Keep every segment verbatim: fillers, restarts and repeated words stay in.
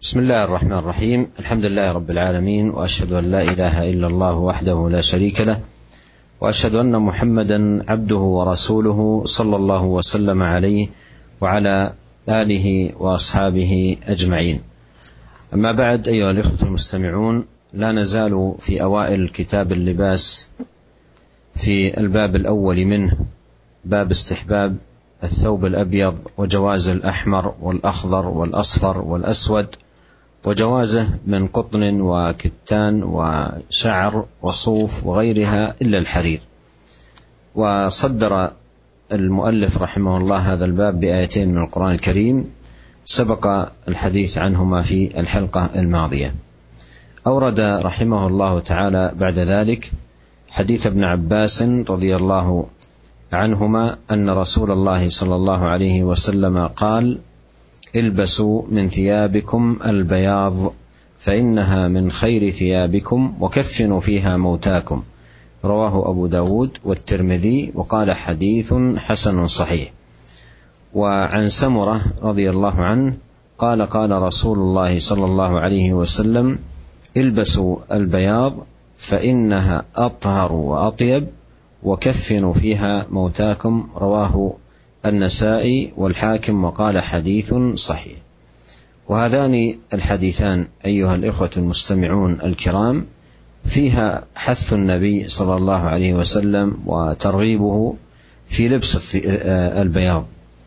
بسم الله الرحمن الرحيم. الحمد لله رب العالمين، وأشهد أن لا إله إلا الله وحده لا شريك له، وأشهد أن محمدا عبده ورسوله صلى الله وسلم عليه وعلى آله وأصحابه أجمعين. أما بعد، أيها الإخوة المستمعون، لا نزال في أوائل كتاب اللباس في الباب الأول منه، باب استحباب الثوب الأبيض وجواز الأحمر والأخضر والأصفر والأسود، وجوازه من قطن وكتان وشعر وصوف وغيرها إلا الحرير. وصدر المؤلف رحمه الله هذا الباب بآيتين من القرآن الكريم سبق الحديث عنهما في الحلقة الماضية. أورد رحمه الله تعالى بعد ذلك حديث ابن عباس رضي الله عنهما أن رسول الله صلى الله عليه وسلم قال: البسوا من ثيابكم البياض فإنها من خير ثيابكم وكفنوا فيها موتاكم، رواه أبو داود والترمذي، وقال حديث حسن صحيح. وعن سمرة رضي الله عنه قال: قال رسول الله صلى الله عليه وسلم: البسوا البياض فإنها أطهر وأطيب وكفنوا فيها موتاكم، رواه النسائي والحاكم، وقال حديث صحيح. وهذان الحديثان أيها الإخوة المستمعون الكرام فيها حث النبي صلى الله عليه وسلم وترغيبه في لبس البياض،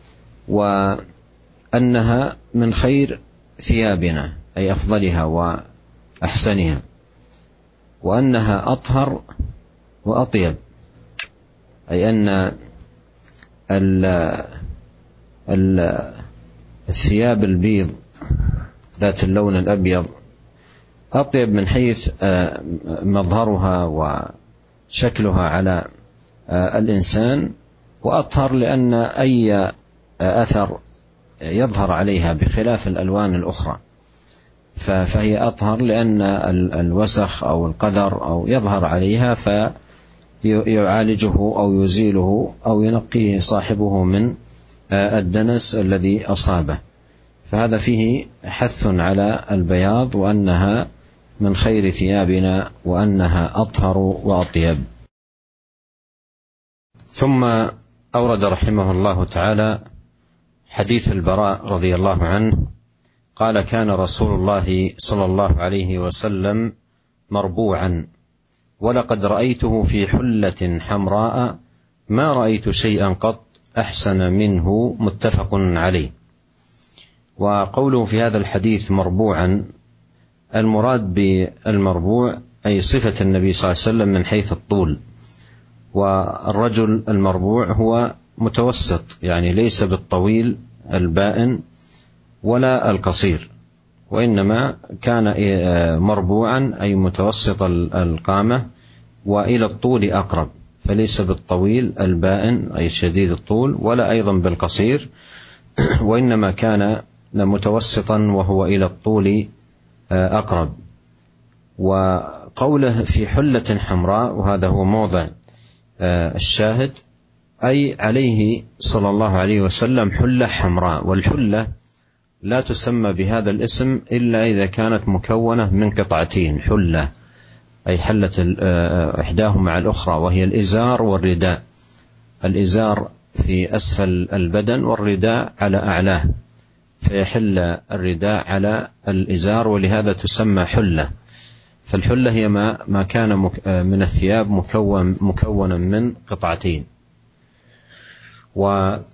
وأنها من خير ثيابنا أي أفضلها وأحسنها، وأنها أطهر وأطيب، أي أن الثياب البيض ذات اللون الأبيض أطيب من حيث مظهرها وشكلها على الإنسان، وأطهر لأن أي أثر يظهر عليها بخلاف الألوان الأخرى، فهي أطهر لأن الوسخ أو القذر أو يظهر عليها فيعالجه أو يزيله أو ينقيه صاحبه من الدنس الذي أصابه. فهذا فيه حث على البياض، وأنها من خير ثيابنا، وأنها أطهر وأطيب. ثم أورد رحمه الله تعالى حديث البراء رضي الله عنه قال: كان رسول الله صلى الله عليه وسلم مربوعا، ولقد رأيته في حلة حمراء ما رأيت شيئا قط أحسن منه، متفق عليه. وقوله في هذا الحديث مربوعا، المراد بالمربوع أي صفة النبي صلى الله عليه وسلم من حيث الطول، والرجل المربوع هو متوسط، يعني ليس بالطويل البائن ولا القصير، وإنما كان مربوعا أي متوسط القامة وإلى الطول أقرب، فليس بالطويل البائن أي شديد الطول، ولا أيضا بالقصير، وإنما كان متوسطا وهو إلى الطول أقرب. وقوله في حلة حمراء، وهذا هو موضع الشاهد، أي عليه صلى الله عليه وسلم حلة حمراء، والحلة لا تسمى بهذا الاسم إلا إذا كانت مكونة من قطعتين، حلة أي حلة إحداهما مع الأخرى، وهي الإزار والرداء، الإزار في أسفل البدن والرداء على أعلاه، فيحل الرداء على الإزار، ولهذا تسمى حلة. فالحلة هي ما ما كان من الثياب مكون مكونا من قطعتين. وقوله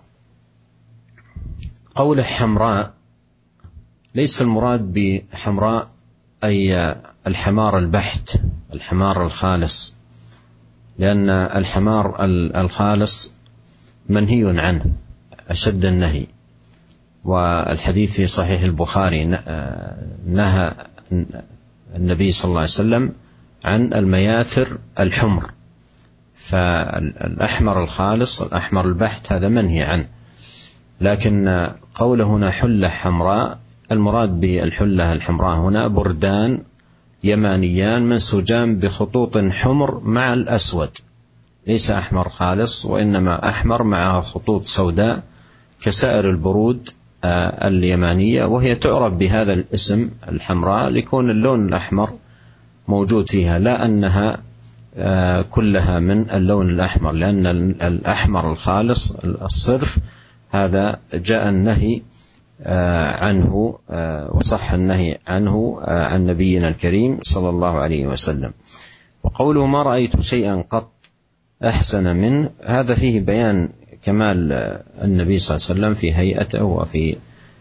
حمراء ليس المراد بحمراء أي الحمار البحت، الحمار الخالص، لأن الحمار الخالص منهي عنه أشد النهي، والحديث في صحيح البخاري نهى النبي صلى الله عليه وسلم عن المياثر الحمر، فالأحمر الخالص الأحمر البحت هذا منهي عنه. لكن قوله هنا حلة حمراء، المراد بالحلة الحمراء هنا بردان يمانيان منسوجان بخطوط حمر مع الأسود، ليس أحمر خالص، وإنما أحمر مع خطوط سوداء كسائر البرود اليمانية، وهي تعرف بهذا الاسم الحمراء لكون اللون الأحمر موجود فيها، لا أنها كلها من اللون الأحمر، لأن الأحمر الخالص الصرف هذا جاء النهي عنه وصح النهي عنه عن نبينا الكريم صلى الله عليه وسلم. وقوله ما رأيت شيئا قط أحسن منه، هذا فيه بيان كمال النبي صلى الله عليه وسلم في هيئته وفي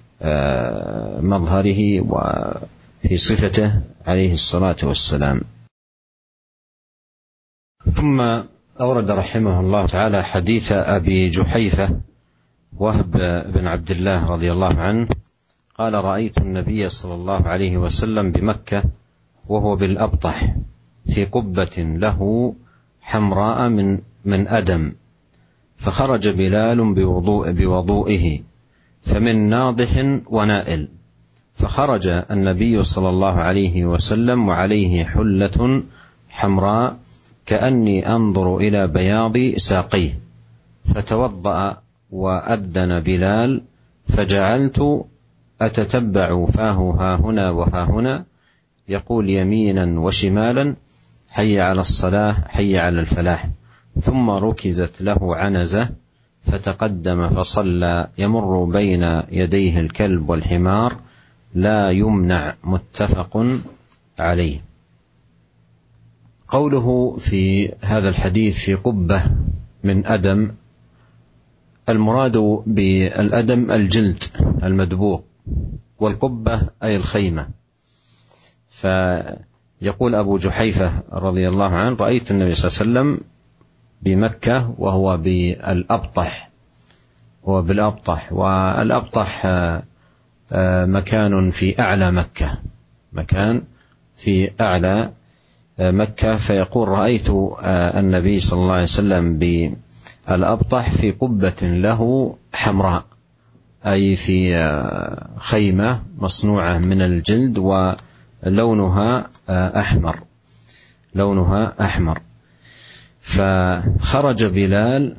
مظهره وفي صفته عليه الصلاة والسلام. ثم أورد رحمه الله تعالى حديث أبي جحيفة وهب بن عبد الله رضي الله عنه قال رأيت النبي صلى الله عليه وسلم بمكة وهو بالأبطح في قبة له حمراء من من أدم، فخرج بلال بوضوء بوضوئه فمن ناضح ونائل، فخرج النبي صلى الله عليه وسلم وعليه حلة حمراء كأني أنظر إلى بياض ساقيه، فتوضأ وأذن بلال، فجعلت أتتبع فاه ها هنا وها هنا يقول يمينا وشمالا حي على الصلاة حي على الفلاح، ثم ركزت له عنزة فتقدم فصلى يمر بين يديه الكلب والحمار لا يمنع، متفق عليه. قوله في هذا الحديث في قبة من أدم، المراد بالأدم الجلد المدبوغ، والقبة أي الخيمة. فيقول أبو جحيفة رضي الله عنه رأيت النبي صلى الله عليه وسلم بمكة وهو بالأبطح، هو بالأبطح، والأبطح مكان في أعلى مكة، مكان في أعلى مكة. فيقول رأيت النبي صلى الله عليه وسلم بالأبطح في قبة له حمراء، أي في خيمة مصنوعة من الجلد ولونها أحمر، لونها أحمر. فخرج بلال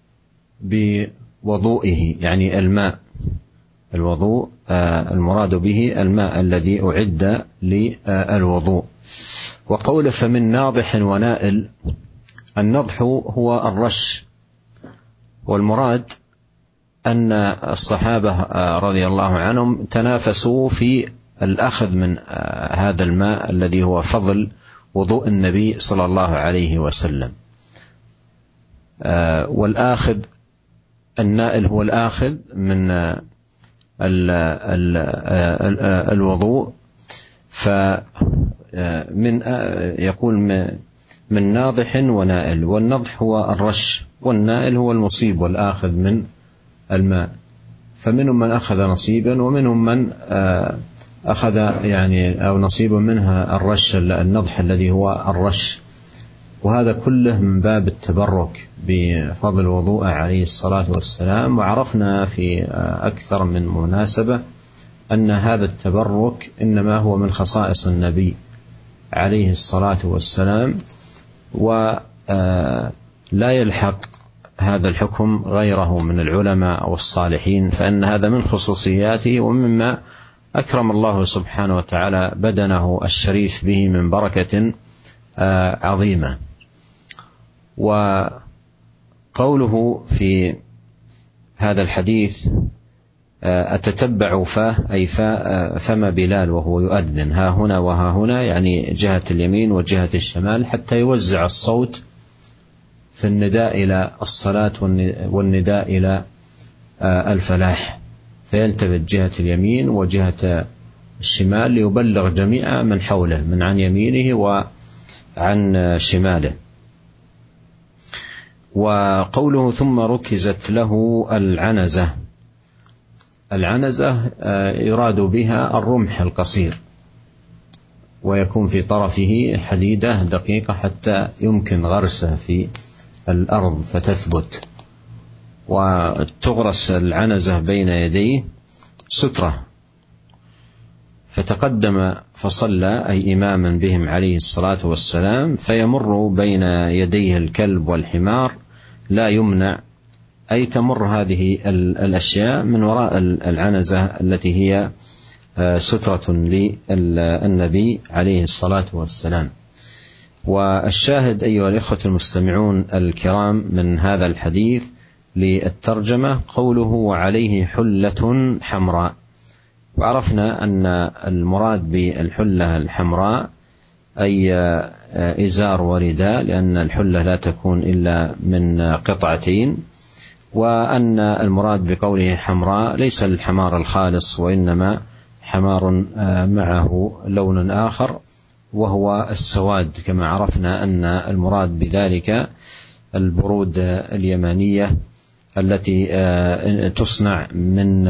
بوضوئه، يعني الماء، الوضوء المراد به الماء الذي أعد للوضوء. وقول فمن ناضح ونائل، النضح هو الرش، والمراد أن الصحابة رضي الله عنهم تنافسوا في الأخذ من هذا الماء الذي هو فضل وضوء النبي صلى الله عليه وسلم. والآخذ النائل هو الآخذ من ال ال الوضوء، فمن يقول من ناضح ونائل، والنضح هو الرش، والنائل هو المصيب والآخذ من الماء. فمنهم من أخذ نصيبا، ومنهم من أخذ يعني أو نصيب منها الرش، النضح الذي هو الرش. وهذا كله من باب التبرك بفضل الوضوء عليه الصلاة والسلام. وعرفنا في أكثر من مناسبة أن هذا التبرك إنما هو من خصائص النبي عليه الصلاة والسلام، ولا يلحق هذا الحكم غيره من العلماء أو الصالحين، فإن هذا من خصوصياته ومما أكرم الله سبحانه وتعالى بدنه الشريف به من بركة عظيمة. وقوله في هذا الحديث أتتبع فاه، أي فم بلال وهو يؤذن ها هنا وها هنا، يعني جهة اليمين وجهة الشمال، حتى يوزع الصوت في النداء إلى الصلاة والنداء إلى الفلاح، فيلتفت جهة اليمين وجهة الشمال ليبلغ جميع من حوله من عن يمينه وعن شماله. وقوله ثم ركزت له العنزة، العنزة يراد بها الرمح القصير، ويكون في طرفه حديدة دقيقة حتى يمكن غرسه في الأرض فتثبت، وتغرس العنزة بين يديه سترة. فتقدم فصلى، أي إماما بهم عليه الصلاة والسلام، فيمر بين يديه الكلب والحمار لا يمنع، أي تمر هذه الأشياء من وراء العنزة التي هي سترة للنبي عليه الصلاة والسلام. والشاهد أيها الإخوة المستمعون الكرام من هذا الحديث للترجمة قوله وعليه حلة حمراء. وعرفنا أن المراد بالحلة الحمراء أي إزار ورداء، لأن الحلة لا تكون إلا من قطعتين، وأن المراد بقوله حمراء ليس الحمار الخالص، وإنما حمار معه لون آخر وهو السواد، كما عرفنا أن المراد بذلك البرود اليمانية التي تصنع من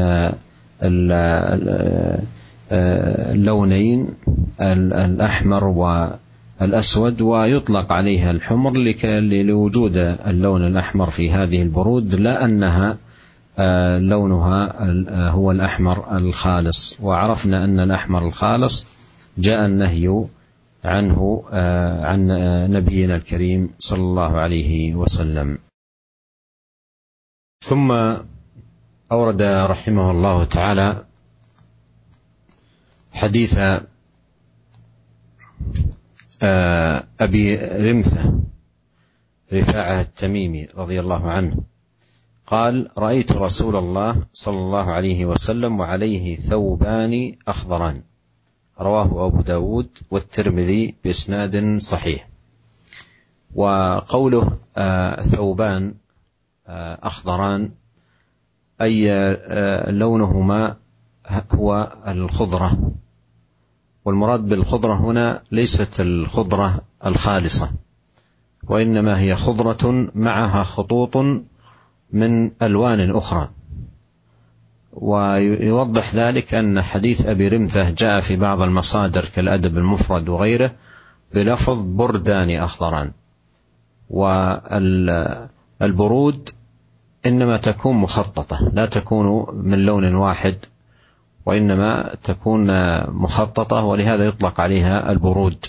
اللونين الأحمر والأسود، ويطلق عليها الحمر لوجود اللون الأحمر في هذه البرود، لا أنها لونها هو الأحمر الخالص. وعرفنا أن الأحمر الخالص جاء النهي عنه عن نبينا الكريم صلى الله عليه وسلم. ثم أورد رحمه الله تعالى حديث أبي رمثة رفاعة التميمي رضي الله عنه قال رأيت رسول الله صلى الله عليه وسلم وعليه ثوبان أخضران، رواه أبو داود والترمذي بإسناد صحيح. وقوله ثوبان أخضران أي لونهما هو الخضرة، والمراد بالخضرة هنا ليست الخضرة الخالصة، وإنما هي خضرة معها خطوط من ألوان أخرى. ويوضح ذلك أن حديث أبي رمثة جاء في بعض المصادر كالأدب المفرد وغيره بلفظ بردان أخضران. والبرود إنما تكون مخططة، لا تكون من لون واحد، وإنما تكون مخططة، ولهذا يطلق عليها البرود.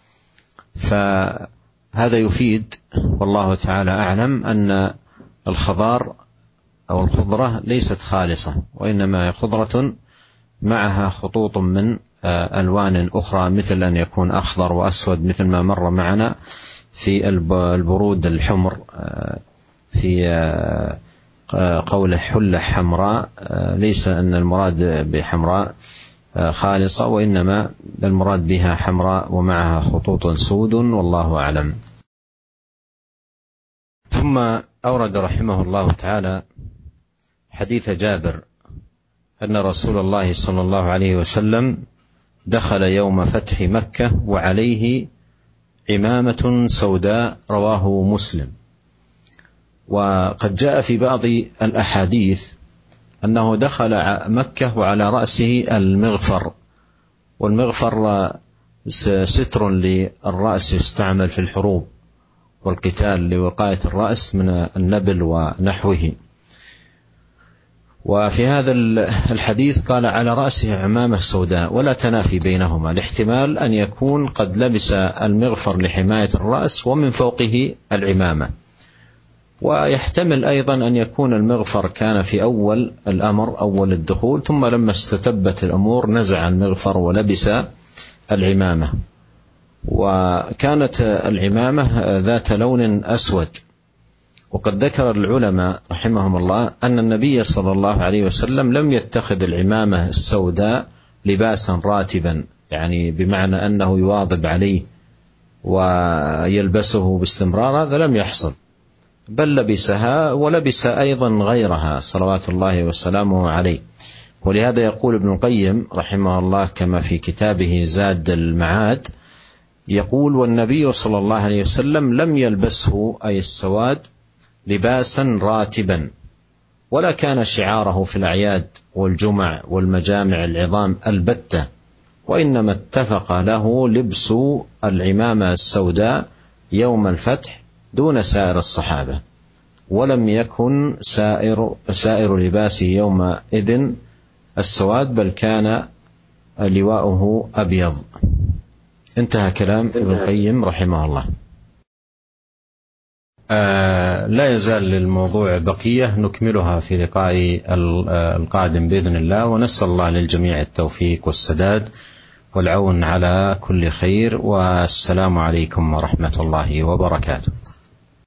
فهذا يفيد والله تعالى أعلم أن الخضار أو الخضرة ليست خالصة، وإنما هي خضرة معها خطوط من ألوان أخرى، مثل أن يكون أخضر وأسود مثل ما مر معنا في البرود الحمر في قول حلة حمراء. ليس أن المراد بحمراء خالصة، وإنما المراد بها حمراء ومعها خطوط سود، والله أعلم. ثم أورد رحمه الله تعالى حديث جابر أن رسول الله صلى الله عليه وسلم دخل يوم فتح مكة وعليه عمامة سوداء، رواه مسلم. وقد جاء في بعض الأحاديث أنه دخل مكة وعلى رأسه المغفر، والمغفر ستر للرأس يستعمل في الحروب والقتال لوقاية الرأس من النبل ونحوه. وفي هذا الحديث قال على رأسه عمامة سوداء، ولا تنافي بينهما، لاحتمال أن يكون قد لبس المغفر لحماية الرأس ومن فوقه العمامة، ويحتمل أيضا أن يكون المغفر كان في أول الأمر أول الدخول، ثم لما استتبت الأمور نزع المغفر ولبس العمامة. وكانت العمامة ذات لون أسود. وقد ذكر العلماء رحمهم الله أن النبي صلى الله عليه وسلم لم يتخذ العمامة السوداء لباسا راتبا، يعني بمعنى أنه يواظب عليه ويلبسه باستمرار، هذا لم يحصل، بل لبسها ولبس أيضا غيرها صلوات الله وسلامه عليه. ولهذا يقول ابن القيم رحمه الله كما في كتابه زاد المعاد، يقول والنبي صلى الله عليه وسلم لم يلبسه أي السواد لباسا راتبا، ولا كان شعاره في الأعياد والجمع والمجامع العظام البتة، وإنما اتفق له لبس العمامة السوداء يوم الفتح دون سائر الصحابة، ولم يكن سائر, سائر لباسه يومئذ السواد، بل كان لواؤه أبيض. انتهى كلام ابن القيم رحمه الله. آه ولا يزال للموضوع بقية نكملها في لقاء القادم بإذن الله، ونسأل الله للجميع التوفيق والسداد والعون على كل خير. والسلام عليكم ورحمة الله وبركاته.